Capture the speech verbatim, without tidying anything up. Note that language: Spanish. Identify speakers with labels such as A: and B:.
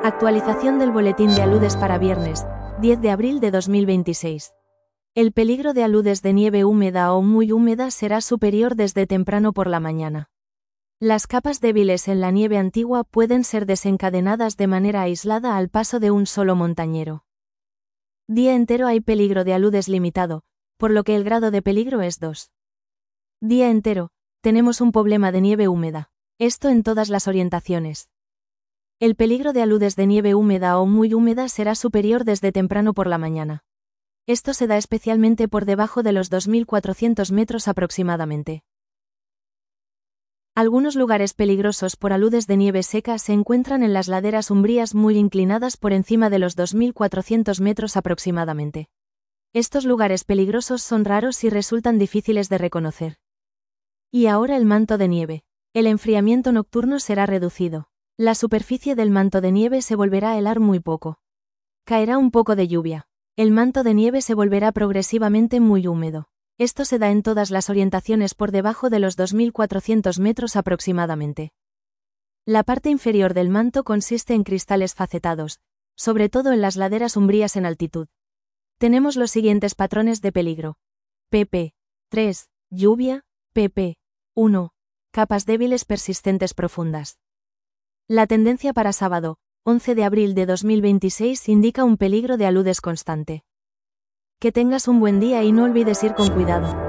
A: Actualización del boletín de aludes para viernes, diez de abril de dos mil veintiséis. El peligro de aludes de nieve húmeda o muy húmeda será superior desde temprano por la mañana. Las capas débiles en la nieve antigua pueden ser desencadenadas de manera aislada al paso de un solo montañero. Día entero hay peligro de aludes limitado, por lo que el grado de peligro es dos. Día entero, tenemos un problema de nieve húmeda. Esto en todas las orientaciones. El peligro de aludes de nieve húmeda o muy húmeda será superior desde temprano por la mañana. Esto se da especialmente por debajo de los dos mil cuatrocientos metros aproximadamente. Algunos lugares peligrosos por aludes de nieve seca se encuentran en las laderas umbrías muy inclinadas por encima de los dos mil cuatrocientos metros aproximadamente. Estos lugares peligrosos son raros y resultan difíciles de reconocer. Y ahora el manto de nieve. El enfriamiento nocturno será reducido. La superficie del manto de nieve se volverá a helar muy poco. Caerá un poco de lluvia. El manto de nieve se volverá progresivamente muy húmedo. Esto se da en todas las orientaciones por debajo de los dos mil cuatrocientos metros aproximadamente. La parte inferior del manto consiste en cristales facetados, sobre todo en las laderas umbrías en altitud. Tenemos los siguientes patrones de peligro. pp tres. Lluvia. pp uno. Capas débiles persistentes profundas. La tendencia para sábado, once de abril de dos mil veintiséis indica un peligro de aludes constante. Que tengas un buen día y no olvides ir con cuidado.